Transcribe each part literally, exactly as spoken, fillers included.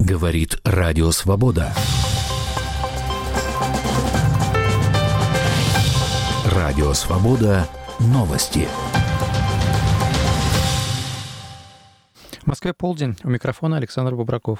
Говорит Радио Свобода. Радио Свобода. Новости. В Москве полдень. У микрофона Александр Бубраков.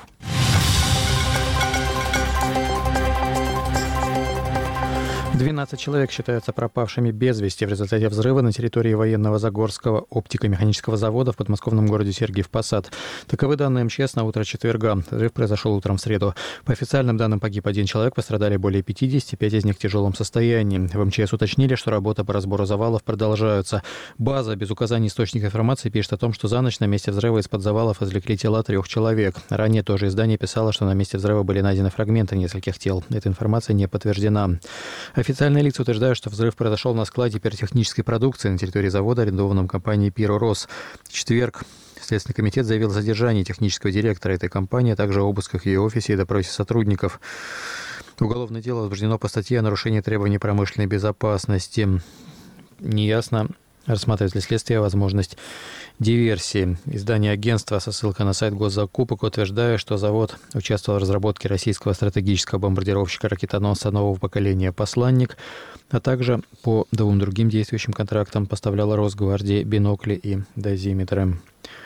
двенадцать человек считаются пропавшими без вести в результате взрыва на территории военного Загорского оптико-механического завода в подмосковном городе Сергиев Посад. Таковы данные МЧС на утро четверга. Взрыв произошел утром в среду. По официальным данным погиб один человек, пострадали более пятидесяти, пять из них в тяжелом состоянии. В МЧС уточнили, что работы по разбору завалов продолжаются. База без указания источника информации пишет о том, что за ночь на месте взрыва из-под завалов извлекли тела трех человек. Ранее тоже издание писало, что на месте взрыва были найдены фрагменты нескольких тел. Эта информация не подтверждена. Официальные лица утверждают, что взрыв произошел на складе пиротехнической продукции на территории завода, арендованном компанией «Пиророс». В четверг Следственный комитет заявил о задержании технического директора этой компании, а также о обысках в ее офисе и допросе сотрудников. Уголовное дело возбуждено по статье о нарушении требований промышленной безопасности. Неясно, рассматривает ли следствие возможность диверсии. Издание агентства со ссылкой на сайт госзакупок утверждает, что завод участвовал в разработке российского стратегического бомбардировщика-ракетоносца нового поколения «Посланник», а также по двум другим действующим контрактам поставляла Росгвардии бинокли и дозиметры.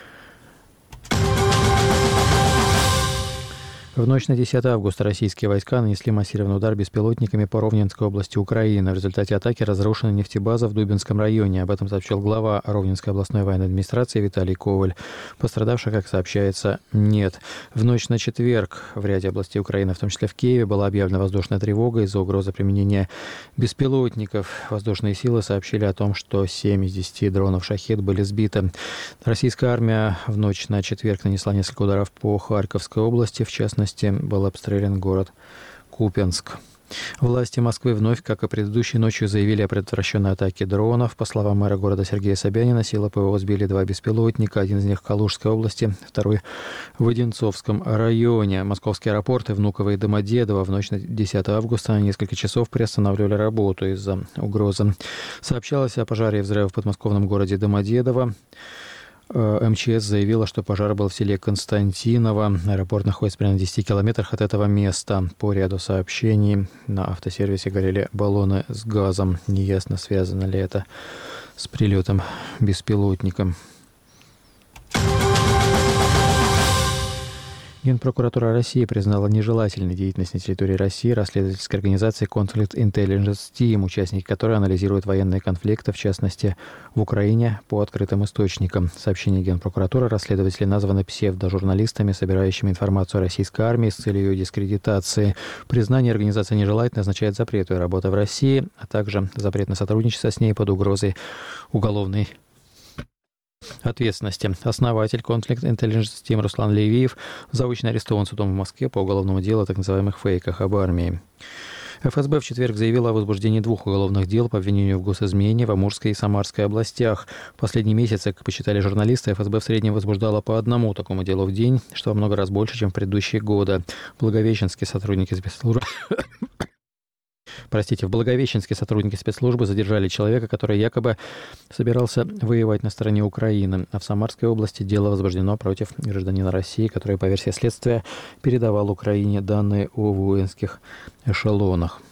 В ночь на десятое августа российские войска нанесли массированный удар беспилотниками по Ровненской области Украины. В результате атаки разрушена нефтебаза в Дубинском районе. Об этом сообщил глава Ровненской областной военной администрации Виталий Коваль. Пострадавших, как сообщается, нет. В ночь на четверг в ряде областей Украины, в том числе в Киеве, была объявлена воздушная тревога из-за угрозы применения беспилотников. Воздушные силы сообщили о том, что семь из десяти дронов «Шахед» были сбиты. Российская армия в ночь на четверг нанесла несколько ударов по Харьковской области, в частности, был обстрелян город Купянск. Власти Москвы вновь, как и предыдущей ночью, заявили о предотвращенной атаке дронов. По словам мэра города Сергея Собянина, силы ПВО сбили два беспилотника, один из них в Калужской области, второй в Одинцовском районе. Московские аэропорты Внуково и Домодедово в ночь на десятое августа на несколько часов приостанавливали работу из-за угрозы. Сообщалось о пожаре и взрыве в подмосковном городе Домодедово. МЧС заявила, что пожар был в селе Константиново. Аэропорт находится примерно в десяти километрах от этого места. По ряду сообщений на автосервисе горели баллоны с газом. Неясно, связано ли это с прилетом беспилотника. Генпрокуратура России признала нежелательной деятельность на территории России расследовательской организации Conflict Intelligence Team, участники которой анализируют военные конфликты, в частности, в Украине, по открытым источникам. Сообщение Генпрокуратуры: расследователи названы псевдожурналистами, собирающими информацию о российской армии с целью ее дискредитации. Признание организации нежелательной означает запрет ее работы в России, а также запрет на сотрудничество с ней под угрозой уголовной ответственности. Основатель Conflict Intelligence Team Руслан Левиев заочно арестован судом в Москве по уголовному делу о так называемых фейках об армии. ФСБ в четверг заявила о возбуждении двух уголовных дел по обвинению в госизмене в Амурской и Самарской областях. В последние месяцы, как посчитали журналисты, ФСБ в среднем возбуждала по одному такому делу в день, что во много раз больше, чем в предыдущие годы. Благовещенские сотрудники спецслужб... Простите, в Благовещенске сотрудники спецслужбы задержали человека, который якобы собирался воевать на стороне Украины. А в Самарской области дело возбуждено против гражданина России, который, по версии следствия, передавал Украине данные о воинских эшелонах.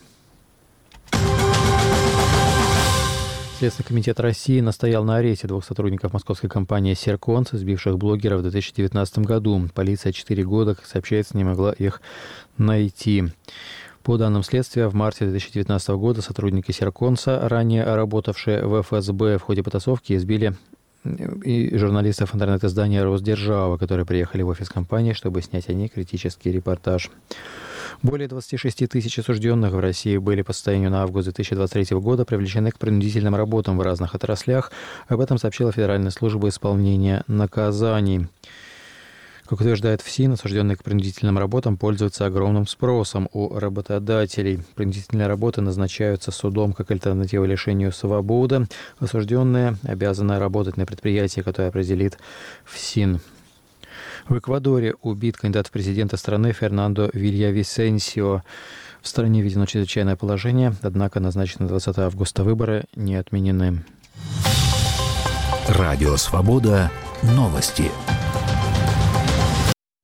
Следственный комитет России настоял на аресте двух сотрудников московской компании «Серконс», сбивших блогеров в две тысячи девятнадцатом году. Полиция четыре года, как сообщается, не могла их найти. По данным следствия, в марте две тысячи девятнадцатого года сотрудники Серконса, ранее работавшие в ФСБ, в ходе потасовки избили и журналистов интернет-издания «Росдержава», которые приехали в офис компании, чтобы снять о ней критический репортаж. Более двадцати шести тысяч осужденных в России были по состоянию на август две тысячи двадцать третьего года привлечены к принудительным работам в разных отраслях. Об этом сообщила Федеральная служба исполнения наказаний. Как утверждает ФСИН, осужденные к принудительным работам пользуются огромным спросом у работодателей. Принудительные работы назначаются судом как альтернатива лишению свободы. Осужденные обязаны работать на предприятии, которое определит ФСИН. В Эквадоре убит кандидат в президенты страны Фернандо Вильявисенсио. В стране введено чрезвычайное положение, однако назначены двадцатого августа выборы не отменены. Радио Свобода. Новости.